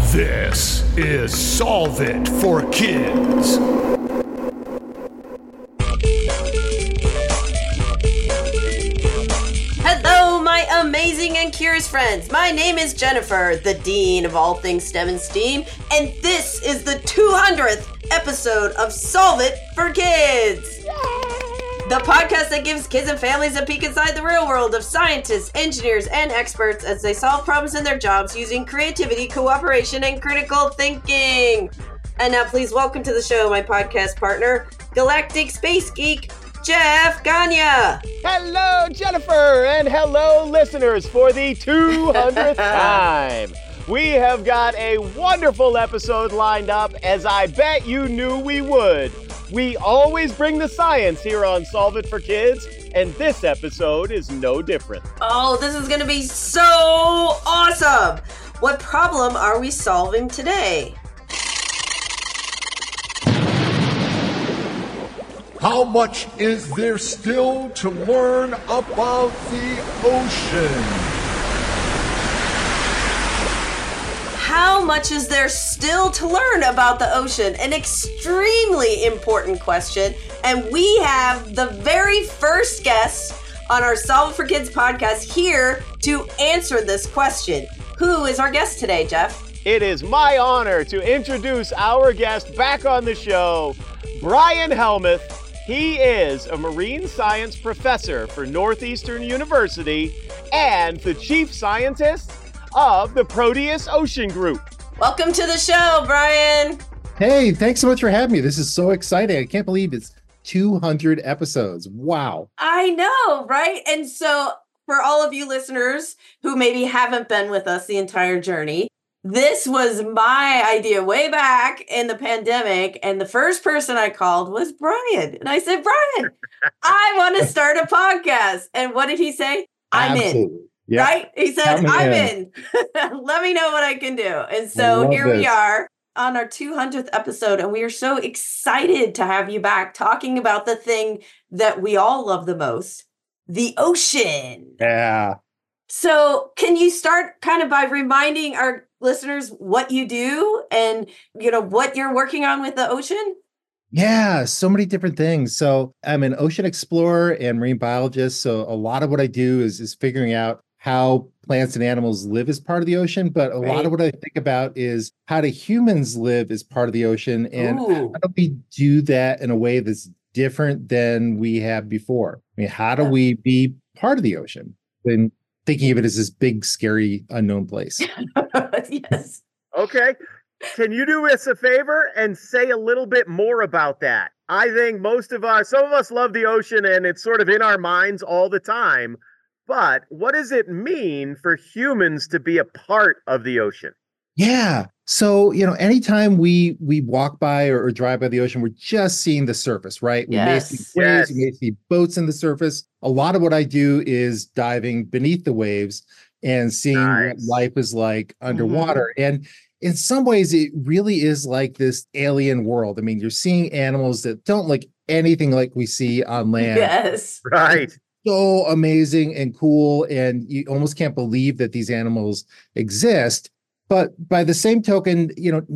This is Solve It for Kids. Hello, my amazing and curious friends. My name is Jennifer, the Dean of all things STEM and STEAM, and this is the 200th episode of Solve It for Kids. The podcast that gives kids and families a peek inside the real world of scientists, engineers, and experts as they solve problems in their jobs using creativity, cooperation, and critical thinking. And now please welcome to the show my podcast partner, Galactic Space Geek, Jeff Gagne. Hello, Jennifer, and hello, listeners, for the 200th time. We have got a wonderful episode lined up, as I bet you knew we would. We always bring the science here on Solve It for Kids, and this episode is no different. Oh, this is going to be so awesome. What problem are we solving today? How much is there still to learn about the ocean? How much is there still to learn about the ocean? An extremely important question. And we have the very first guest on our Solve It for Kids podcast here to answer this question. Who is our guest today, Jeff? It is my honor to introduce our guest back on the show, Brian Helmuth. He is a marine science professor for Northeastern University and the chief scientist of the Proteus Ocean Group. Welcome to the show, Brian. Hey, thanks so much for having me. This is so exciting. I can't believe it's 200 episodes. Wow. I know, right? And so for all of you listeners who maybe haven't been with us the entire journey, this was my idea way back in the pandemic. And the first person I called was Brian. And I said, Brian, I want to start a podcast. And what did he say? I'm Absolutely. in. Yep. Right? He said, I'm in. Let me know what I can do. And so here we are on our 200th episode. And we are so excited to have you back talking about the thing that we all love the most, the ocean. Yeah. So can you start kind of by reminding our listeners what you do and, you know, what you're working on with the ocean? Yeah, so many different things. So I'm an ocean explorer and marine biologist. So a lot of what I do is figuring out how plants and animals live as part of the ocean. But a lot of what I think about is how do humans live as part of the ocean, and how do we do that in a way that's different than we have before? I mean, how do we be part of the ocean than thinking of it as this big, scary, unknown place? Yes. Okay. Can you do us a favor and say a little bit more about that? I think some of us love the ocean and it's sort of in our minds all the time. But what does it mean for humans to be a part of the ocean? Yeah. So, anytime we walk by or drive by the ocean, we're just seeing the surface, right? We may see waves, we may see boats in the surface. A lot of what I do is diving beneath the waves and seeing what life is like underwater. And in some ways, it really is like this alien world. I mean, you're seeing animals that don't look anything like we see on land. Yes. Right. So amazing and cool. And you almost can't believe that these animals exist. But by the same token,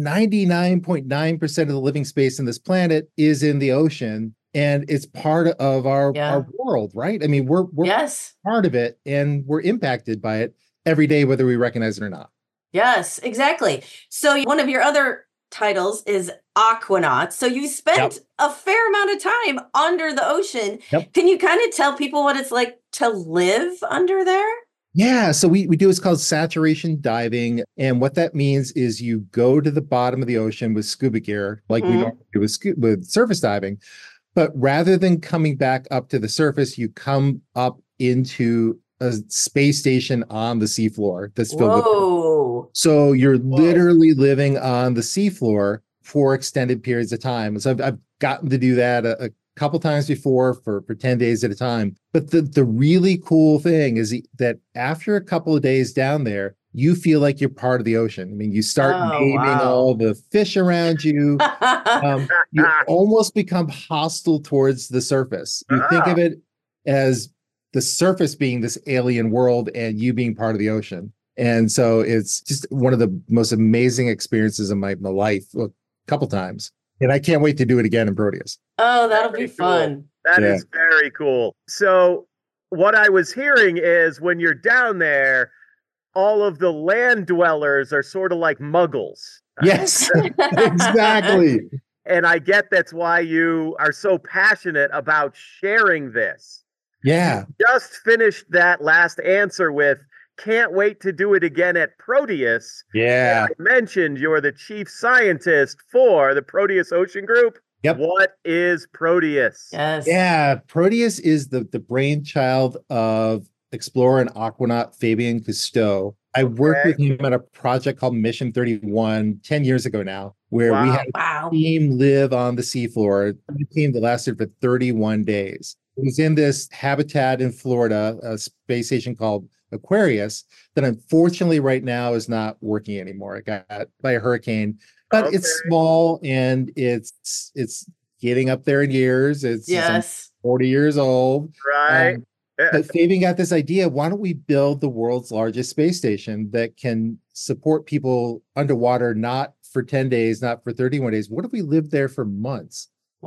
99.9% of the living space in this planet is in the ocean. And it's part of our world, right? I mean, we're part of it and we're impacted by it every day, whether we recognize it or not. Yes, exactly. So one of your other titles is Aquanaut. So you spent a fair amount of time under the ocean. Yep. Can you kind of tell people what it's like to live under there? Yeah, so we do what's called saturation diving. And what that means is you go to the bottom of the ocean with scuba gear, like we normally do with surface diving. But rather than coming back up to the surface, you come up into a space station on the seafloor that's filled with water. So you're literally living on the seafloor for extended periods of time. So I've gotten to do that a couple times before for 10 days at a time. But the really cool thing is that after a couple of days down there, you feel like you're part of the ocean. I mean, you start naming all the fish around you. You almost become hostile towards the surface. You think of it as the surface being this alien world and you being part of the ocean. And so it's just one of the most amazing experiences of my life, a couple times. And I can't wait to do it again in Proteus. Oh, that'll be Very cool. fun. That is very cool. So what I was hearing is when you're down there, all of the land dwellers are sort of like muggles. Yes, exactly. And I get that's why you are so passionate about sharing this. Yeah. You just finished that last answer with, can't wait to do it again at Proteus. Yeah. I mentioned you're the chief scientist for the Proteus Ocean Group. Yep. What is Proteus? Yes. Yeah. Proteus is the brainchild of explorer and aquanaut Fabian Cousteau. I worked with him on a project called Mission 31 10 years ago now, where we had a team live on the seafloor, a team that lasted for 31 days. It was in this habitat in Florida, a space station called Aquarius, that unfortunately right now is not working anymore. It got by a hurricane, but it's small and it's getting up there in years. It's 40 years old. Right. But Fabian got this idea, why don't we build the world's largest space station that can support people underwater, not for 10 days, not for 31 days. What if we lived there for months?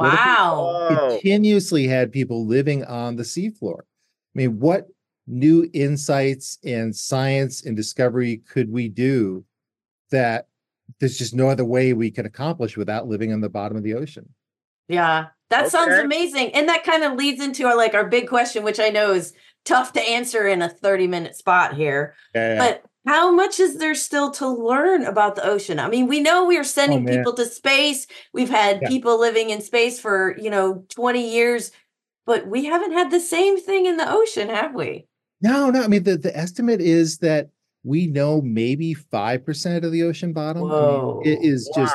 Wow. Continuously had people living on the seafloor. I mean, what new insights and science and discovery could we do that there's just no other way we can accomplish without living on the bottom of the ocean? Yeah, that sounds amazing. And that kind of leads into our big question, which I know is tough to answer in a 30-minute spot here. But how much is there still to learn about the ocean? I mean, we know we are sending people to space. We've had people living in space for, 20 years, but we haven't had the same thing in the ocean, have we? No. I mean, the estimate is that we know maybe 5% of the ocean bottom. Whoa. I mean, it is just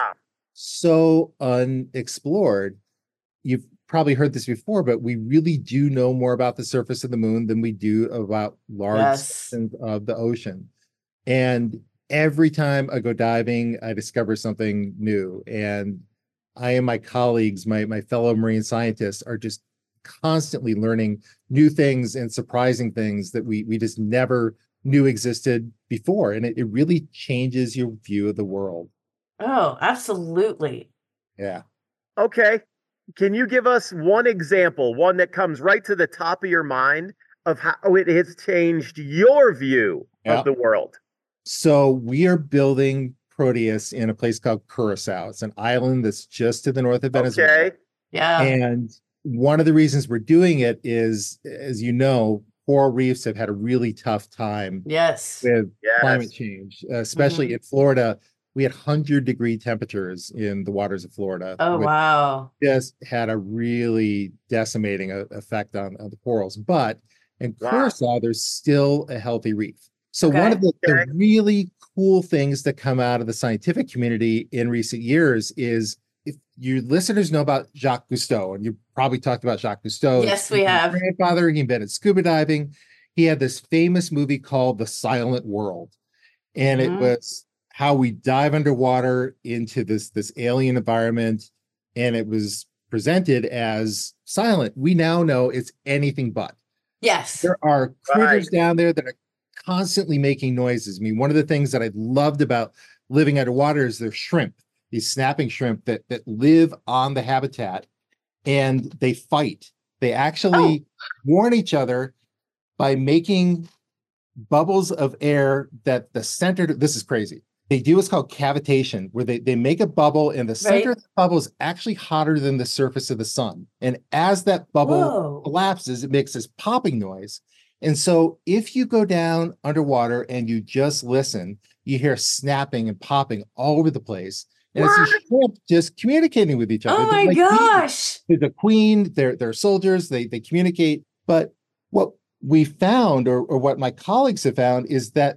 so unexplored. You've probably heard this before, but we really do know more about the surface of the moon than we do about large sections of the ocean. And every time I go diving, I discover something new. And I and my colleagues, my fellow marine scientists, are just constantly learning new things and surprising things that we just never knew existed before. And it really changes your view of the world. Oh, absolutely. Yeah. Okay. Can you give us one example, one that comes right to the top of your mind of how it has changed your view of the world? So we are building Proteus in a place called Curacao. It's an island that's just to the north of Venezuela. Okay. Yeah. And one of the reasons we're doing it is, as you know, coral reefs have had a really tough time with climate change, especially in Florida. We had 100-degree temperatures in the waters of Florida. Oh, wow. Just had a really decimating effect on the corals. But in Curacao, there's still a healthy reef. So one of the really cool things that come out of the scientific community in recent years is, if your listeners know about Jacques Cousteau, and you probably talked about Jacques Cousteau. Yes, we have. His grandfather, he invented scuba diving. He had this famous movie called The Silent World. And it was how we dive underwater into this alien environment, and it was presented as silent. We now know it's anything but. Yes. There are critters down there that are constantly making noises. I mean, one of the things that I loved about living underwater is their shrimp, these snapping shrimp that live on the habitat, and they fight. They actually warn each other by making bubbles of air that the center, this is crazy. They do what's called cavitation, where they make a bubble and the center of the bubble is actually hotter than the surface of the sun. And as that bubble collapses, it makes this popping noise. And so if you go down underwater and you just listen, you hear snapping and popping all over the place. And it's a shrimp just communicating with each other. Oh my gosh. They're the queen, they're soldiers, they communicate. But what we found, or what my colleagues have found, is that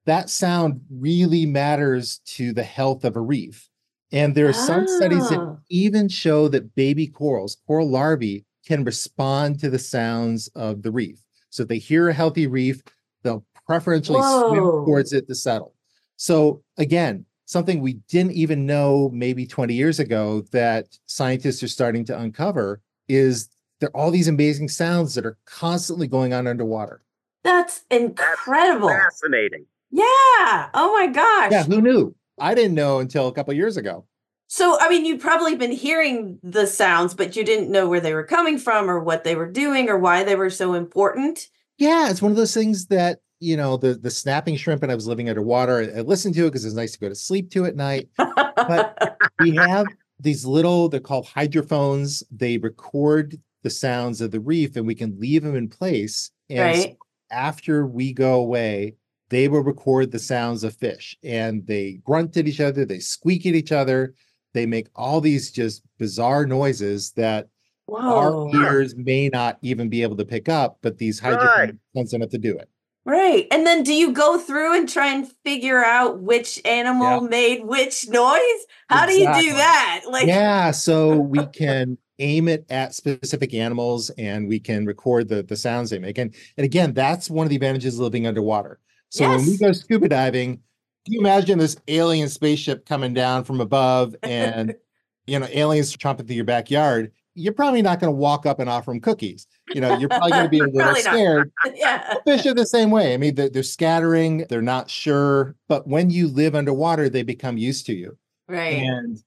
sound really matters to the health of a reef. And there are some studies that even show that baby corals, coral larvae, can respond to the sounds of the reef. So if they hear a healthy reef, they'll preferentially swim towards it to settle. So again, something we didn't even know maybe 20 years ago that scientists are starting to uncover is there are all these amazing sounds that are constantly going on underwater. That's incredible. That's fascinating. Yeah. Oh my gosh. Yeah, who knew? I didn't know until a couple of years ago. So, I mean, you've probably been hearing the sounds, but you didn't know where they were coming from or what they were doing or why they were so important. Yeah, it's one of those things that, the snapping shrimp, and I was living underwater. I listened to it because it's nice to go to sleep to at night. But we have these they're called hydrophones. They record the sounds of the reef and we can leave them in place. And so Right. after we go away, they will record the sounds of fish, and they grunt at each other, they squeak at each other, they make all these just bizarre noises that our Whoa. ears may not even be able to pick up, but these hydrophones sense enough to do it. Right. And then do you go through and try and figure out which animal made which noise? How do you do that? Yeah, so we can aim it at specific animals and we can record the sounds they make. And again, that's one of the advantages of living underwater. So when we go scuba diving, can you imagine this alien spaceship coming down from above and, aliens trumpet through your backyard? You're probably not going to walk up and offer them cookies. You're probably going to be a little scared. Yeah. Fish are the same way. I mean, they're scattering, they're not sure. But when you live underwater, they become used to you. Right. And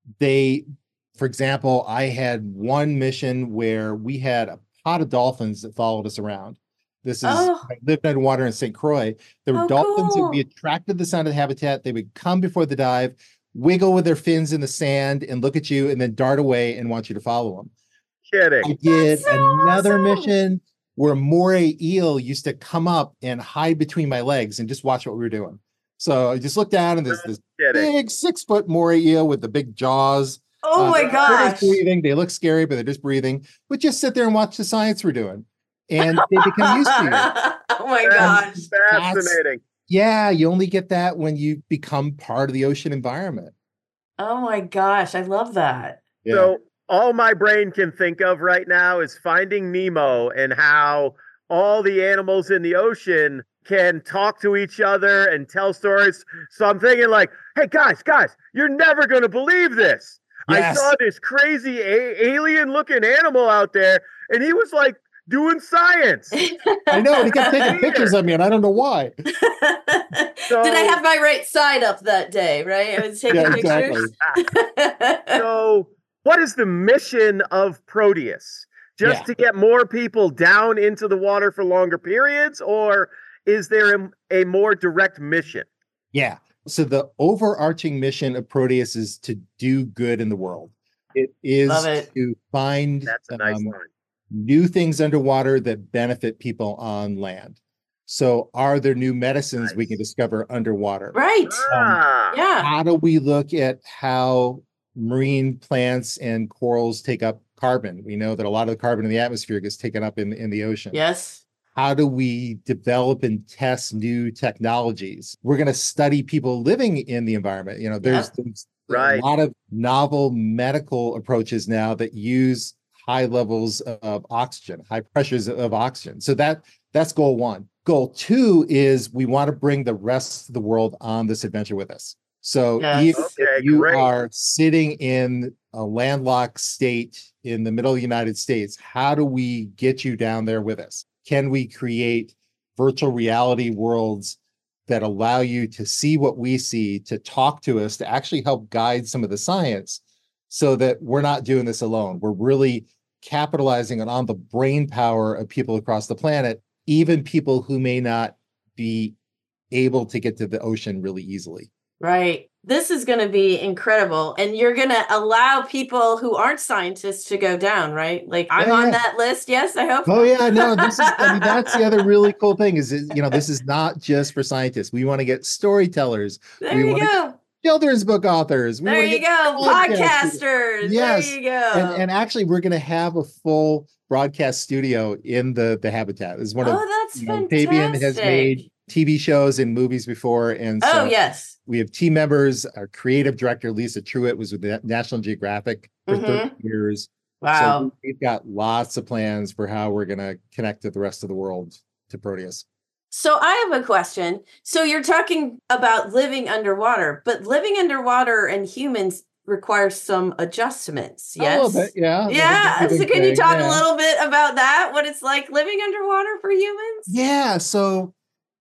for example, I had one mission where we had a pod of dolphins that followed us around. I lived underwater in St. Croix. There were dolphins that would be attracted to the sound of the habitat. They would come before the dive, wiggle with their fins in the sand and look at you and then dart away and want you to follow them. Kidding. I did another mission where a moray eel used to come up and hide between my legs and just watch what we were doing. So I just looked down and there's this big 6-foot moray eel with the big jaws. Oh my gosh. They're just breathing. They look scary, but they're just breathing. But just sit there and watch the science we're doing. And they become used to you. Oh my gosh. Fascinating. Yeah, you only get that when you become part of the ocean environment. Oh my gosh, I love that. Yeah. So all my brain can think of right now is Finding Nemo and how all the animals in the ocean can talk to each other and tell stories. So I'm thinking like, hey, guys, you're never going to believe this. Yes. I saw this crazy alien-looking animal out there, and he was like doing science. I know, and he kept taking pictures of me, and I don't know why. Did I have my right side up that day, right? I was taking pictures. So what is the mission of Proteus? Just to get more people down into the water for longer periods, or is there a more direct mission? Yeah. So the overarching mission of Proteus is to do good in the world. It is to find That's a nice line. New things underwater that benefit people on land. So are there new medicines we can discover underwater? Right. Yeah. How do we look at how marine plants and corals take up carbon? We know that a lot of the carbon in the atmosphere gets taken up in the ocean. Yes. How do we develop and test new technologies? We're going to study people living in the environment. There's a lot of novel medical approaches now that use high levels of oxygen, high pressures of oxygen. So that's goal one. Goal two is we want to bring the rest of the world on this adventure with us. So if you are sitting in a landlocked state in the middle of the United States, how do we get you down there with us? Can we create virtual reality worlds that allow you to see what we see, to talk to us, to actually help guide some of the science so that we're not doing this alone? We're really capitalizing on the brain power of people across the planet, even people who may not be able to get to the ocean really easily. Right. This is going to be incredible. And you're going to allow people who aren't scientists to go down, right? Like I'm on that list. Yes, I hope. Oh yeah, no, that's the other really cool thing is, this is not just for scientists. We want to get storytellers. There you go. Children's book authors. There you go. Podcasters. Yes. There you go. And actually we're going to have a full broadcast studio in the habitat. This is one of that's fantastic. Fabian has made TV shows and movies before. And so yes. We have team members. Our creative director, Lisa Truitt, was with National Geographic for 30 years. Wow. So we've got lots of plans for how we're going to connect to the rest of the world to Proteus. So I have a question. So you're talking about living underwater, but living underwater and humans requires some adjustments. Yes. A little bit, yeah. Yeah. So can you talk a little bit about that? What it's like living underwater for humans? Yeah. So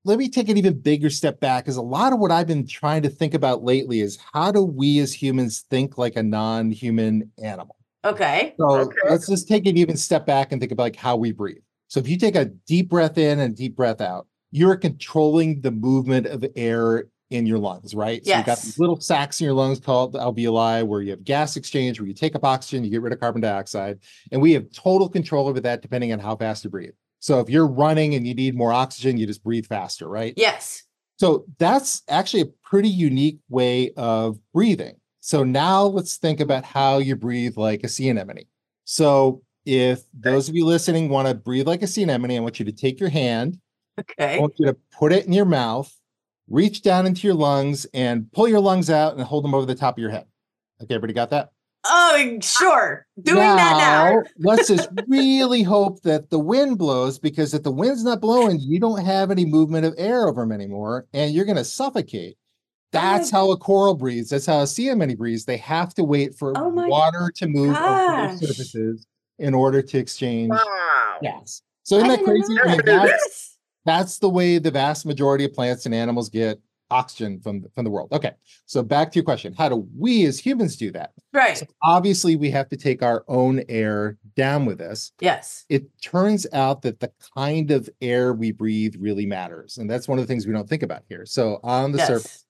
let me take an even bigger step back, because a lot of what I've been trying to think about lately is how do we as humans think like a non-human animal? Okay. So let's just take an even step back and think about like how we breathe. So if you take a deep breath in and a deep breath out, you're controlling the movement of air in your lungs, right? So you've got these little sacs in your lungs called the alveoli, where you have gas exchange, where you take up oxygen, you get rid of carbon dioxide, and we have total control over that depending on how fast you breathe. So if you're running and you need more oxygen, you just breathe faster, right? Yes. So that's actually a pretty unique way of breathing. So now let's think about how you breathe like a sea anemone. So if those of you listening want to breathe like a sea anemone, I want you to take your hand. Okay. I want you to put it in your mouth, reach down into your lungs and pull your lungs out and hold them over the top of your head. Okay, everybody got that? Oh, sure. Doing that now. Let's just really hope that the wind blows, because if the wind's not blowing, you don't have any movement of air over them anymore, and you're going to suffocate. That's how a coral breathes. That's how a sea anemone breathes. They have to wait for water to move over their surfaces in order to exchange gas. So isn't that crazy? I mean, that's the way the vast majority of plants and animals get oxygen from the world. Okay, so back to your question. How do we as humans do that? Right. So obviously, we have to take our own air down with us. Yes. It turns out that the kind of air we breathe really matters. And that's one of the things we don't think about here. So on the surface,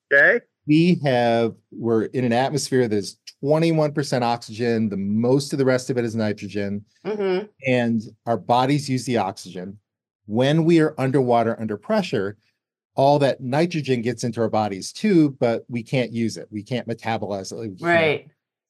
we're in an atmosphere that's 21% oxygen. The most of the rest of it is nitrogen. Mm-hmm. And our bodies use the oxygen. When we are underwater under pressure, all that nitrogen gets into our bodies too, but we can't use it. We can't metabolize it. Right.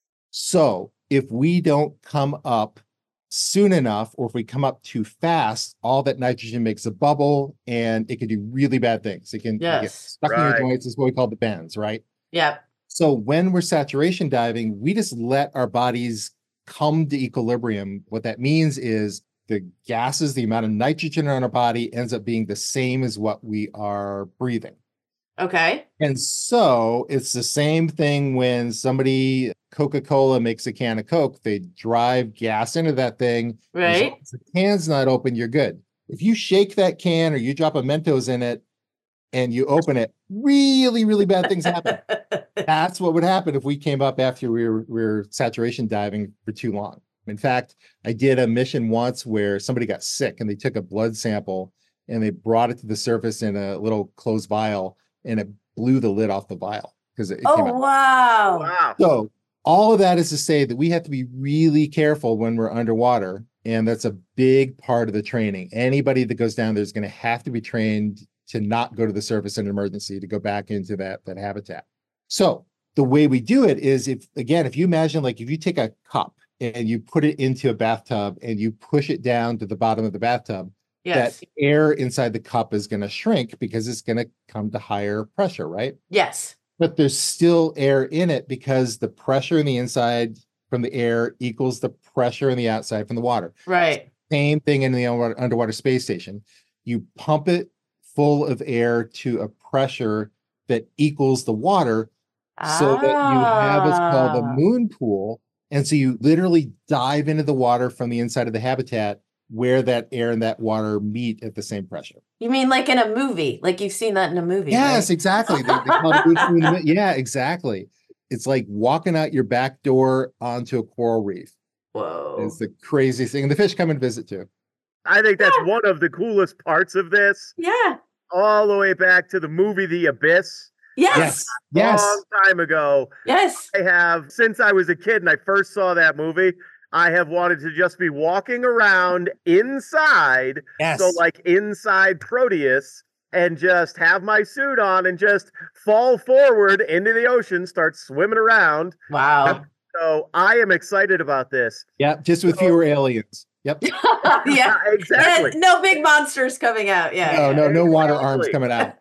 So if we don't come up soon enough, or if we come up too fast, all that nitrogen makes a bubble and it can do really bad things. It can get stuck in your joints. Is what we call the bends, right? Yep. So when we're saturation diving, we just let our bodies come to equilibrium. What that means is the gases, the amount of nitrogen in our body ends up being the same as what we are breathing. Okay. And so it's the same thing when somebody, Coca-Cola makes a can of Coke, they drive gas into that thing. Right. As long as the can's not open, you're good. If you shake that can or you drop a Mentos in it and you open it, really, really bad things happen. That's what would happen if we came up after we were saturation diving for too long. In fact, I did a mission once where somebody got sick and they took a blood sample and they brought it to the surface in a little closed vial, and it blew the lid off the vial because it came out. Wow. So all of that is to say that we have to be really careful when we're underwater. And that's a big part of the training. Anybody that goes down there is going to have to be trained to not go to the surface in an emergency, to go back into that habitat. So the way we do it is, if you imagine, like if you take a cup and you put it into a bathtub and you push it down to the bottom of the bathtub, that air inside the cup is going to shrink because it's going to come to higher pressure, right? Yes. But there's still air in it because the pressure in the inside from the air equals the pressure in the outside from the water. Right. Same thing in the underwater space station. You pump it full of air to a pressure that equals the water, so that you have what's called a moon pool. And so you literally dive into the water from the inside of the habitat where that air and that water meet at the same pressure. You mean like in a movie? Like you've seen that in a movie? Yes, right? Exactly. They call it yeah, exactly. It's like walking out your back door onto a coral reef. Whoa. It's the craziest thing. And the fish come and visit too. I think that's one of the coolest parts of this. Yeah. All the way back to the movie The Abyss. Yes. Long time ago. Yes. I have, since I was a kid and I first saw that movie, I have wanted to just be walking around inside. Yes. So like inside Proteus, and just have my suit on and just fall forward into the ocean, start swimming around. Wow. So I am excited about this. Yeah, just with fewer aliens. Yep. Yeah, exactly. And no big monsters coming out. Yeah. No water arms coming out.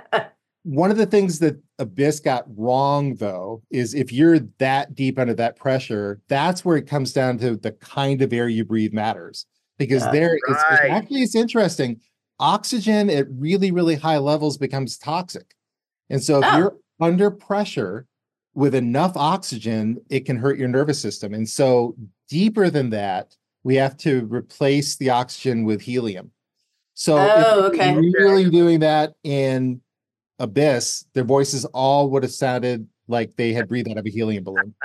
One of the things that Abyss got wrong, though, is if you're that deep under that pressure, that's where it comes down to the kind of air you breathe matters. Because it's interesting. Oxygen at really, really high levels becomes toxic. And so if you're under pressure with enough oxygen, it can hurt your nervous system. And so deeper than that, we have to replace the oxygen with helium. So Oh, if okay. they were really doing that in Abyss, their voices all would have sounded like they had breathed out of a helium balloon.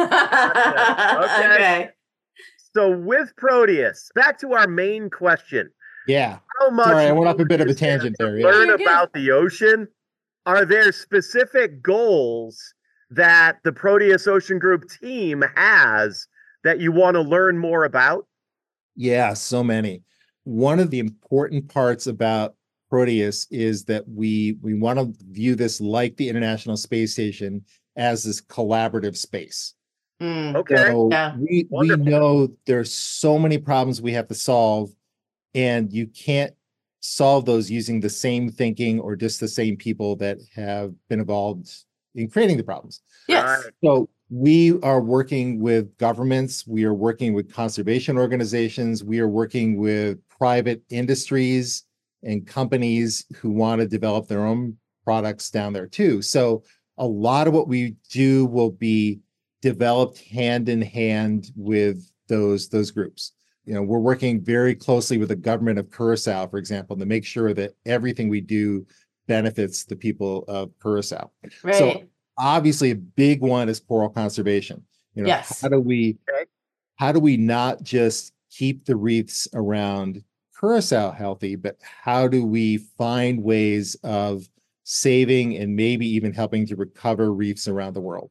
Okay. So with Proteus, back to our main question. Yeah. How much Sorry, I went off a bit of a is there tangent to there. Yeah. learn You're good. about the ocean? Are there specific goals that the Proteus Ocean Group team has that you want to learn more about? Yeah, so many. One of the important parts about Proteus is that we want to view this like the International Space Station as this collaborative space. Okay. So Yeah. we Wonderful. know there's so many problems we have to solve, and you can't solve those using the same thinking or just the same people that have been involved in creating the problems. Yes. Right. So we are working with governments, we are working with conservation organizations, we are working with private industries and companies who want to develop their own products down there too. So a lot of what we do will be developed hand in hand with those groups. You know, we're working very closely with the government of Curacao, for example, to make sure that everything we do benefits the people of Curacao. Right. So obviously a big one is coral conservation. You know, Yes. how do we not just keep the reefs around Curacao healthy, but how do we find ways of saving and maybe even helping to recover reefs around the world?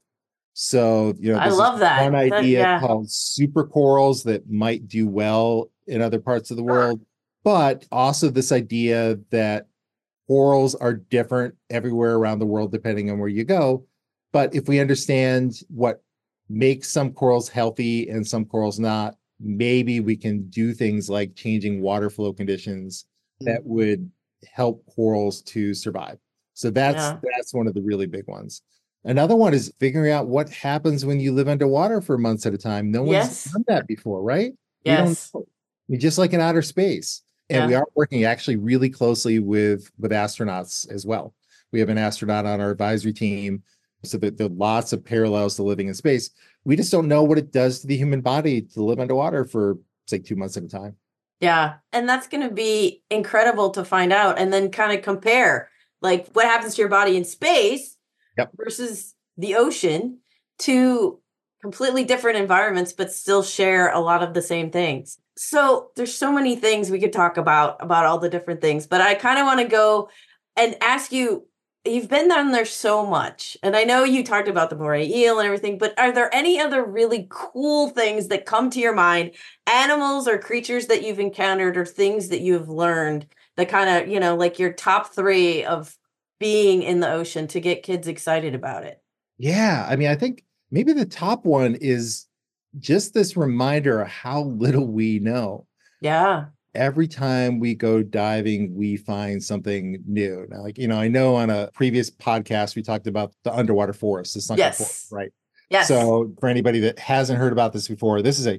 So, you know, I this love is that. one idea Yeah. called super corals that might do well in other parts of the world, but also this idea that corals are different everywhere around the world, depending on where you go. But if we understand what makes some corals healthy and some corals not, maybe we can do things like changing water flow conditions that would help corals to survive. So that's one of the really big ones. Another one is figuring out what happens when you live underwater for months at a time. No one's Yes. done that before, right? Yes. We don't know. I mean, just like in outer space. And we Yeah. are working actually really closely with astronauts as well. We have an astronaut on our advisory team, so that there are lots of parallels to living in space. We just don't know what it does to the human body to live underwater for, say, 2 months at a time. Yeah. And that's going to be incredible to find out and then kind of compare like what happens to your body in space Yep. versus the ocean, two completely different environments, but still share a lot of the same things. So there's so many things we could talk about all the different things, but I kind of want to go and ask you, you've been down there so much, and I know you talked about the moray eel and everything, but are there any other really cool things that come to your mind, animals or creatures that you've encountered or things that you've learned that kind of, you know, like your top 3 of being in the ocean to get kids excited about it? Yeah. I mean, I think maybe the top one is just this reminder of how little we know. Yeah. Every time we go diving, we find something new. Now, like, you know, I know on a previous podcast, we talked about the underwater forest, the sunken Yes. forest, right? Yes. So for anybody that hasn't heard about this before, this is a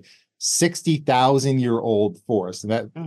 60,000-year-old forest. And that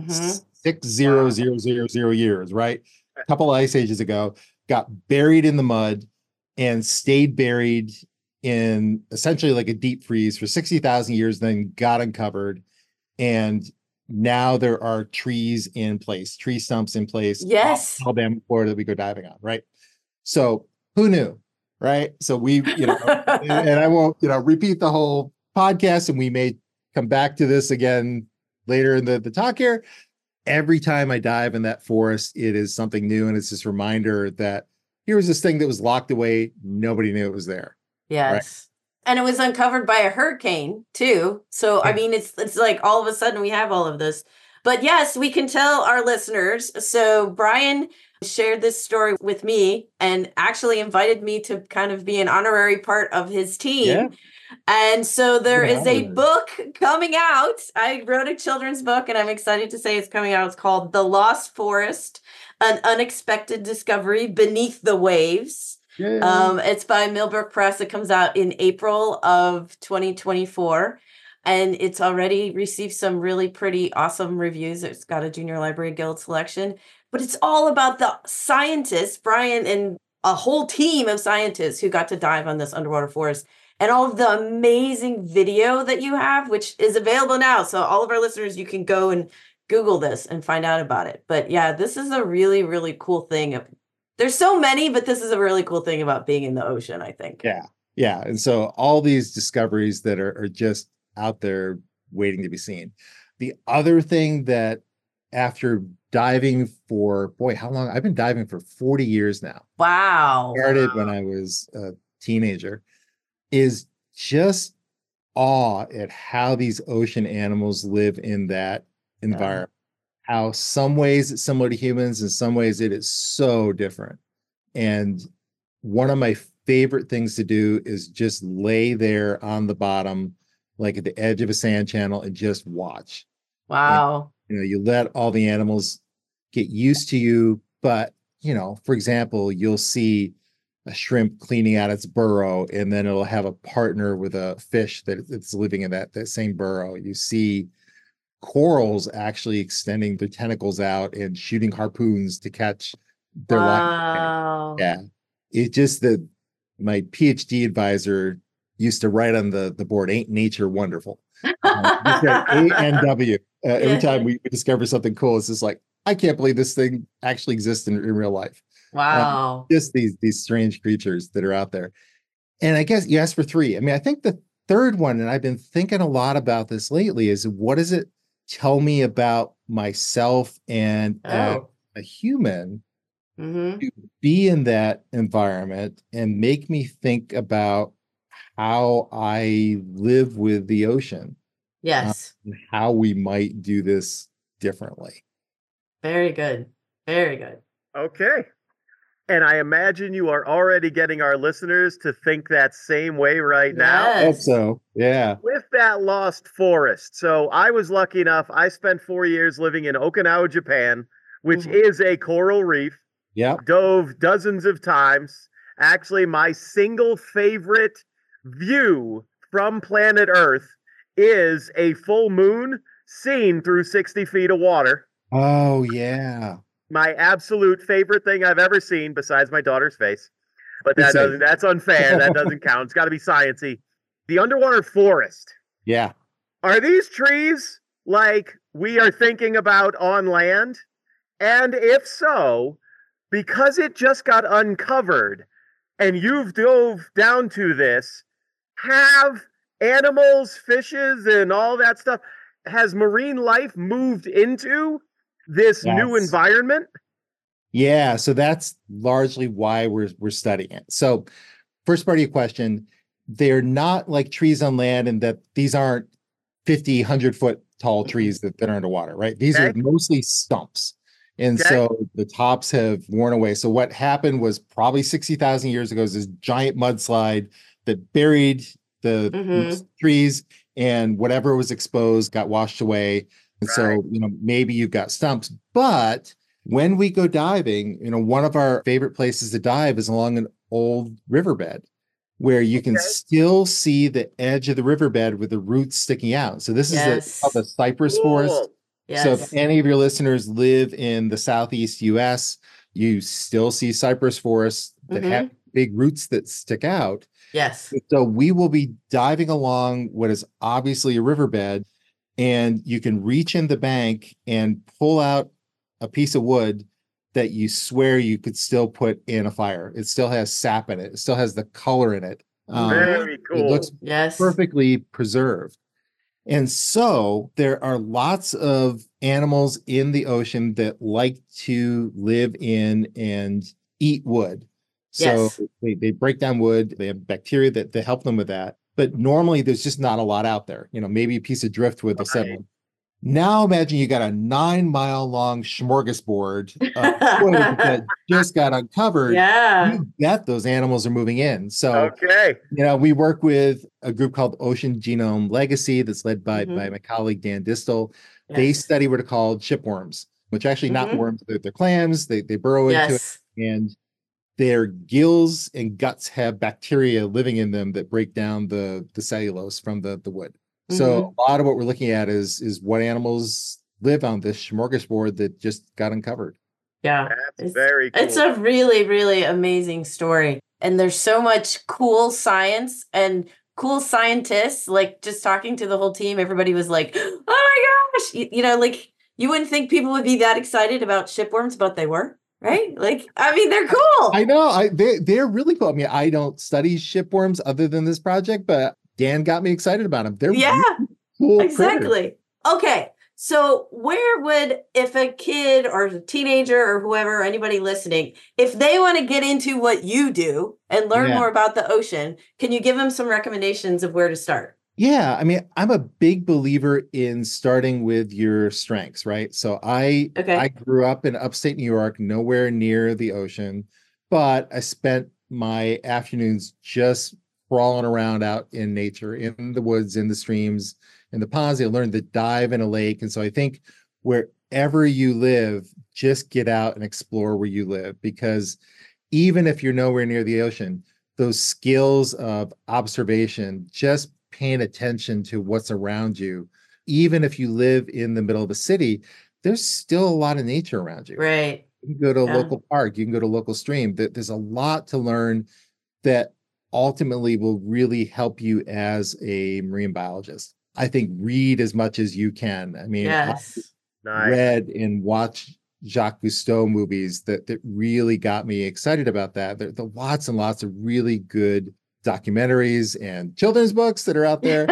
60,000 years, right? A couple ice ages ago, got buried in the mud and stayed buried in essentially like a deep freeze for 60,000 years, then got uncovered. And now there are trees in place, tree stumps in place. Yes. Alabama, Florida that we go diving on, right? So who knew, right? So we, you know, and I won't, you know, repeat the whole podcast, and we may come back to this again later in the talk here. Every time I dive in that forest, it is something new, and it's this reminder that here was this thing that was locked away. Nobody knew it was there. Yes. Right. And it was uncovered by a hurricane too. So, I mean, it's like all of a sudden we have all of this. But yes, we can tell our listeners. So Brian shared this story with me and actually invited me to kind of be an honorary part of his team. Yeah. And so there is a Wow. book coming out. I wrote a children's book, and I'm excited to say it's coming out. It's called The Lost Forest, An Unexpected Discovery Beneath the Waves. It's by Millbrook Press. It comes out in April of 2024, and it's already received some really pretty awesome reviews. It's got a Junior Library Guild selection, but it's all about the scientists, Brian and a whole team of scientists who got to dive on this underwater forest, and all of the amazing video that you have, which is available now. So all of our listeners, you can go and Google this and find out about it. But yeah, this is a really, really cool thing. There's so many, but this is a really cool thing about being in the ocean, I think. Yeah. Yeah. And so all these discoveries that are just out there waiting to be seen. The other thing that after diving for, boy, how long? I've been diving for 40 years now. Wow. Started when I was a teenager, is just awe at how these ocean animals live in that environment. How some ways it's similar to humans, in some ways it is so different. And one of my favorite things to do is just lay there on the bottom, like at the edge of a sand channel, and just watch. Wow. And, you let all the animals get used to you. But, for example, you'll see a shrimp cleaning out its burrow, and then it'll have a partner with a fish that's living in that same burrow. You see corals actually extending their tentacles out and shooting harpoons to catch their Wow. life. Yeah. It just that my PhD advisor used to write on the board, "Ain't nature wonderful?" ANW. Every time we discover something cool, it's just like, I can't believe this thing actually exists in real life. Wow. Just these strange creatures that are out there. And I guess you asked for 3. I mean, I think the third one, and I've been thinking a lot about this lately, is what does it tell me about myself and a human to be in that environment and make me think about how I live with the ocean. Yes. And how we might do this differently. Very good. Very good. Okay. And I imagine you are already getting our listeners to think that same way right now. I hope so. Yeah. With that lost forest. So I was lucky enough. I spent 4 years living in Okinawa, Japan, which is a coral reef. Yeah. Dove dozens of times. Actually, my single favorite view from planet Earth is a full moon seen through 60 feet of water. Oh, yeah. My absolute favorite thing I've ever seen, besides my daughter's face. But that's unfair. That doesn't count. It's got to be sciencey. The underwater forest. Yeah. Are these trees like we are thinking about on land? And if so, because it just got uncovered and you've dove down to this, have animals, fishes, and all that stuff, has marine life moved into this new environment? Yeah, so that's largely why we're studying it. So first part of your question, they're not like trees on land, and that these aren't 50, 100-foot tall trees that are underwater, right? These are mostly stumps. And so the tops have worn away. So what happened was probably 60,000 years ago is this giant mudslide that buried the trees, and whatever was exposed got washed away. And so, maybe you've got stumps. But when we go diving, one of our favorite places to dive is along an old riverbed where you can still see the edge of the riverbed with the roots sticking out. So this is called the cypress forest. Yes. So if any of your listeners live in the Southeast US, you still see cypress forests that have big roots that stick out. Yes. So we will be diving along what is obviously a riverbed, and you can reach in the bank and pull out a piece of wood that you swear you could still put in a fire. It still has sap in it. It still has the color in it. Very cool. It looks perfectly preserved. And so there are lots of animals in the ocean that like to live in and eat wood. So they break down wood. They have bacteria that help them with that. But normally there's just not a lot out there. Maybe a piece of driftwood they'll settle. Now imagine you got a 9-mile-long smorgasbord of wood that just got uncovered. Yeah. You bet those animals are moving in. So, okay. We work with a group called Ocean Genome Legacy that's led by my colleague, Dan Distel. Yes. They study what are called shipworms, which actually not worms, they're clams. They burrow into it, and their gills and guts have bacteria living in them that break down the cellulose from the wood. So a lot of what we're looking at is what animals live on this smorgasbord that just got uncovered. Yeah. That's very cool. It's a really, really amazing story. And there's so much cool science and cool scientists. Like, just talking to the whole team, everybody was like, oh my gosh, You wouldn't think people would be that excited about shipworms, but they were, right? Like, I mean, they're cool. I know. They're really cool. I mean, I don't study shipworms other than this project, but Dan got me excited about them. They're Yeah, really cool. exactly. critters. Okay. So where would, if a kid or a teenager or whoever, anybody listening, if they want to get into what you do and learn Yeah. more about the ocean, can you give them some recommendations of where to start? Yeah, I mean, I'm a big believer in starting with your strengths, right? So I Okay. grew up in upstate New York, nowhere near the ocean, but I spent my afternoons just crawling around out in nature, in the woods, in the streams, in the ponds. I learned to dive in a lake. And so I think wherever you live, just get out and explore where you live, because even if you're nowhere near the ocean, those skills of observation, just paying attention to what's around you, even if you live in the middle of the city, there's still a lot of nature around you. Right. You can go to a Yeah. local park, you can go to a local stream. There's a lot to learn that ultimately will really help you as a marine biologist. I think read as much as you can. I mean, Yes. Nice. read and watched Jacques Cousteau movies that really got me excited about that. There are lots and lots of really good documentaries and children's books that are out there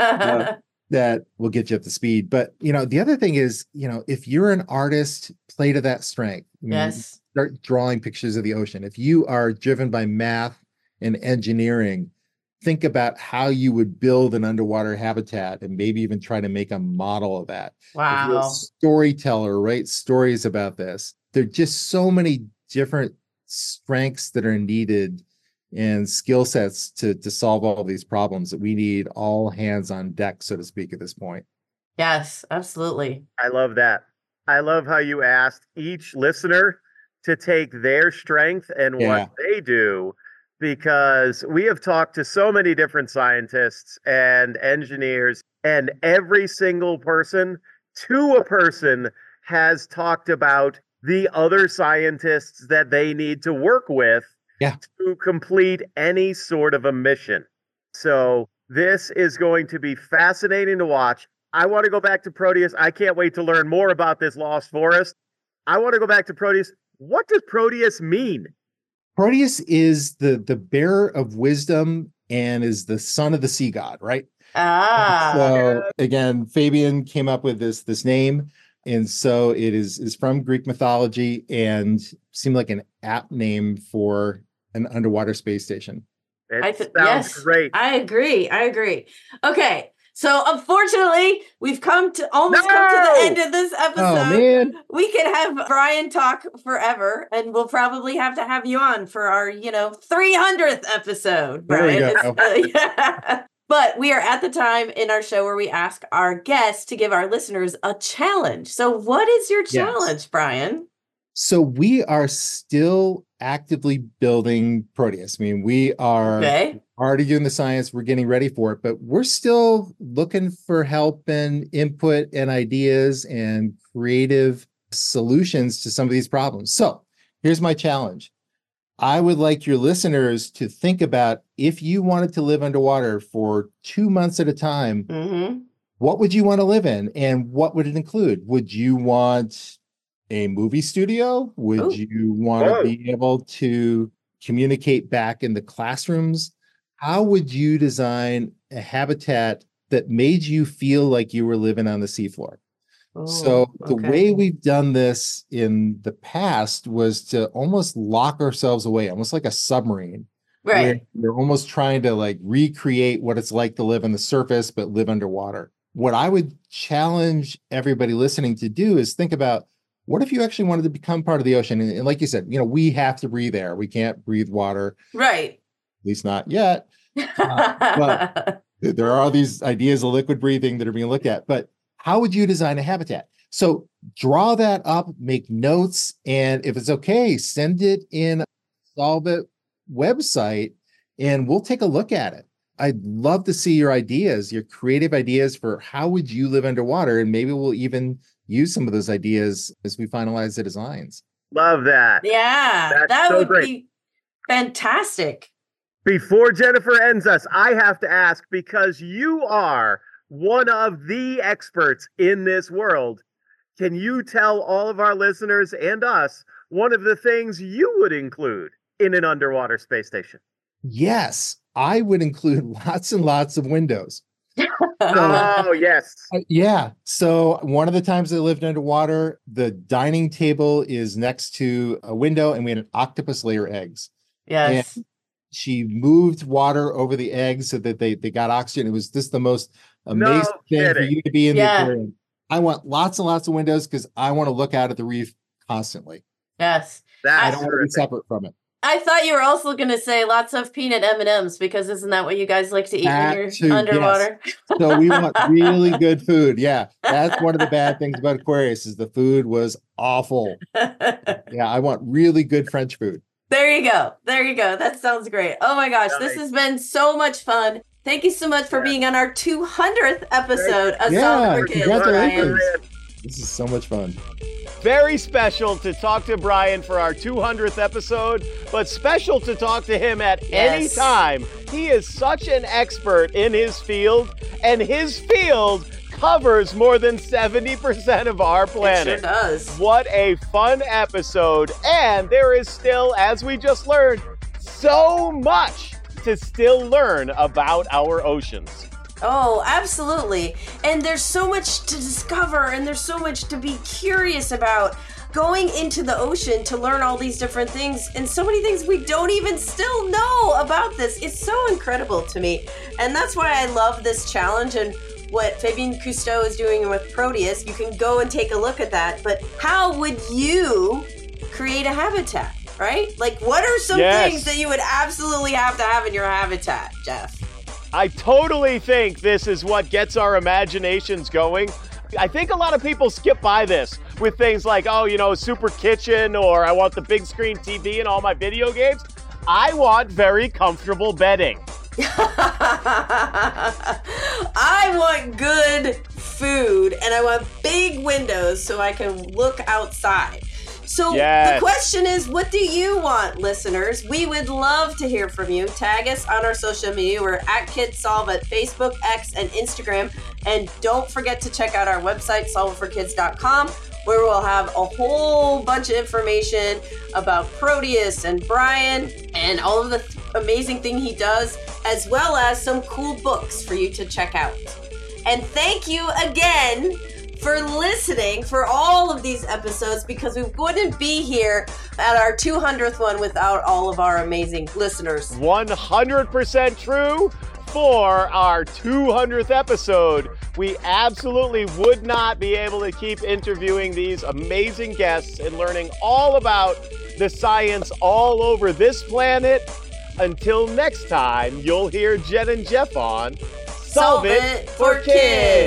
that will get you up to speed. But, the other thing is, if you're an artist, play to that strength. Yes. Start drawing pictures of the ocean. If you are driven by math and engineering, think about how you would build an underwater habitat and maybe even try to make a model of that. If you're a Wow. storyteller, write stories about this. There are just so many different strengths that are needed and skill sets to solve all these problems that we need all hands on deck, so to speak, at this point. Yes, absolutely. I love that. I love how you asked each listener to take their strength and Yeah. what they do, because we have talked to so many different scientists and engineers, and every single person to a person has talked about the other scientists that they need to work with Yeah. to complete any sort of a mission. So this is going to be fascinating to watch. I want to go back to Proteus. I can't wait to learn more about this lost forest. I want to go back to Proteus. What does Proteus mean? Proteus is the bearer of wisdom and is the son of the sea god, right? Ah. So again, Fabian came up with this name. And so it is from Greek mythology and seemed like an apt name for an underwater space station. It sounds Yes, great. I agree. Okay. So unfortunately, we've almost come to the end of this episode. Oh man. We could have Brian talk forever, and we'll probably have to have you on for our, 300th episode, There we Brian. go. Yeah. But we are at the time in our show where we ask our guests to give our listeners a challenge. So what is your challenge, Brian? So we are still actively building Proteus. I mean, we are already doing the science. We're getting ready for it, but we're still looking for help and input and ideas and creative solutions to some of these problems. So here's my challenge. I would like your listeners to think about, if you wanted to live underwater for 2 months at a time, what would you want to live in and what would it include? Would you want a movie studio? Would you want to be able to communicate back in the classrooms? How would you design a habitat that made you feel like you were living on the seafloor? So the way we've done this in the past was to almost lock ourselves away, almost like a submarine. Right. We're almost trying to like recreate what it's like to live on the surface, but live underwater. What I would challenge everybody listening to do is think about, what if you actually wanted to become part of the ocean? And like you said, we have to breathe air. We can't breathe water. Right. At least not yet. But there are all these ideas of liquid breathing that are being looked at. But how would you design a habitat? So draw that up, make notes, and if it's okay, send it in Solve It website, and we'll take a look at it. I'd love to see your ideas, your creative ideas for how would you live underwater, and maybe we'll even use some of those ideas as we finalize the designs. Love that. Yeah, that so would great. be fantastic. Before Jennifer ends us, I have to ask, because you are one of the experts in this world, can you tell all of our listeners and us one of the things you would include in an underwater space station? Yes, I would include lots and lots of windows. Oh, yes. Yeah. So one of the times I lived underwater, the dining table is next to a window and we had an octopus lay her eggs. Yes. And she moved water over the eggs so that they got oxygen. It was just the most amazing thing for you to be in the aquarium. I want lots and lots of windows because I want to look out at the reef constantly. Yes. I don't want to be separate from it. I thought you were also going to say lots of peanut M&Ms because isn't that what you guys like to eat when you're underwater? Yes. So we want really good food. Yeah, that's one of the bad things about Aquarius is the food was awful. Yeah, I want really good French food. There you go. There you go. That sounds great. Oh my gosh, this has been so much fun. Thank you so much for being on our 200th episode of Solve for Kids. Congratulations. This is so much fun. Very special to talk to Brian for our 200th episode, but special to talk to him at any time. He is such an expert in his field, and his field covers more than 70% of our planet. It sure does. What a fun episode. And there is still, as we just learned, so much to still learn about our oceans. Oh, absolutely. And there's so much to discover and there's so much to be curious about going into the ocean to learn all these different things and so many things we don't even still know about this. It's so incredible to me. And that's why I love this challenge and what Fabien Cousteau is doing with Proteus. You can go and take a look at that. But how would you create a habitat, right? Like what are some things that you would absolutely have to have in your habitat, Jeff? I totally think this is what gets our imaginations going. I think a lot of people skip by this with things like, oh, you know, super kitchen, or I want the big screen TV and all my video games. I want very comfortable bedding. I want good food and I want big windows so I can look outside. So the question is, what do you want, listeners? We would love to hear from you. Tag us on our social media. We're at KidsSolve at Facebook, X, and Instagram. And don't forget to check out our website, solveitforkids.com, where we'll have a whole bunch of information about Proteus and Brian and all of the amazing thing he does, as well as some cool books for you to check out. And thank you again for listening for all of these episodes, because we wouldn't be here at our 200th one without all of our amazing listeners. 100% true. For our 200th episode, we absolutely would not be able to keep interviewing these amazing guests and learning all about the science all over this planet. Until next time, you'll hear Jen and Jeff on Solve It for Kids.